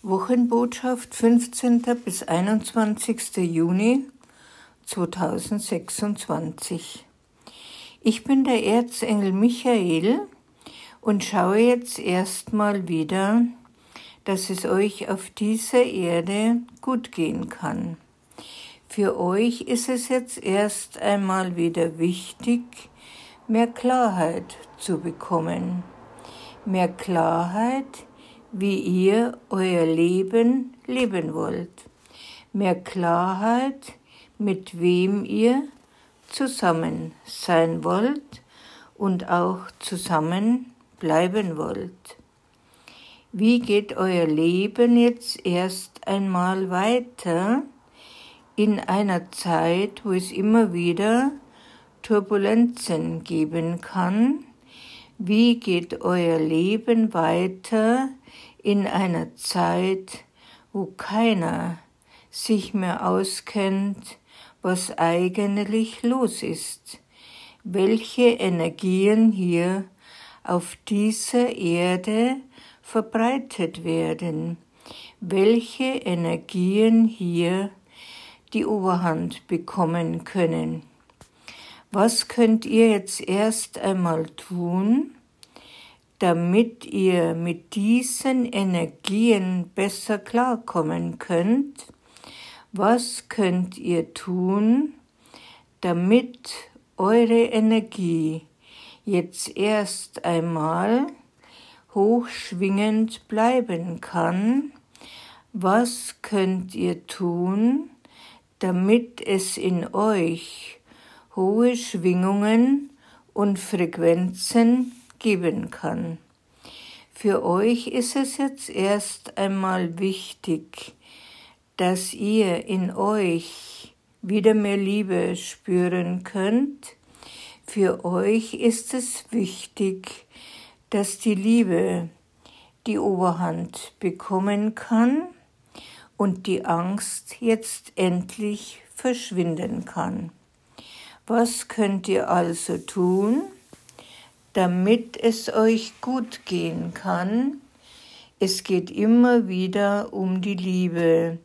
Wochenbotschaft 15. bis 21. Juni 2026. Ich bin der Erzengel Michael und schaue jetzt erstmal wieder, dass es euch auf dieser Erde gut gehen kann. Für euch ist es jetzt erst einmal wieder wichtig, mehr Klarheit zu bekommen. Mehr Klarheit, wie ihr euer Leben leben wollt. Mehr Klarheit, mit wem ihr zusammen sein wollt und auch zusammen bleiben wollt. Wie geht euer Leben jetzt erst einmal weiter in einer Zeit, wo es immer wieder Turbulenzen geben kann? Wie geht euer Leben weiter in einer Zeit, wo keiner sich mehr auskennt, was eigentlich los ist? Welche Energien hier auf dieser Erde verbreitet werden? Welche Energien hier die Oberhand bekommen können? Was könnt ihr jetzt erst einmal tun, damit ihr mit diesen Energien besser klarkommen könnt? Was könnt ihr tun, damit eure Energie jetzt erst einmal hochschwingend bleiben kann? Was könnt ihr tun, damit es in euch hohe Schwingungen und Frequenzen geben kann? Für euch ist es jetzt erst einmal wichtig, dass ihr in euch wieder mehr Liebe spüren könnt. Für euch ist es wichtig, dass die Liebe die Oberhand bekommen kann und die Angst jetzt endlich verschwinden kann. Was könnt ihr also tun, damit es euch gut gehen kann? Es geht immer wieder um die Liebe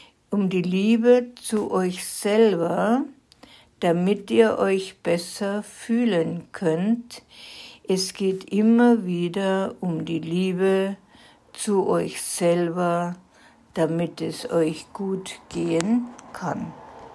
zu euch selber, damit ihr euch besser fühlen könnt. Es geht immer wieder um die Liebe zu euch selber, damit es euch gut gehen kann.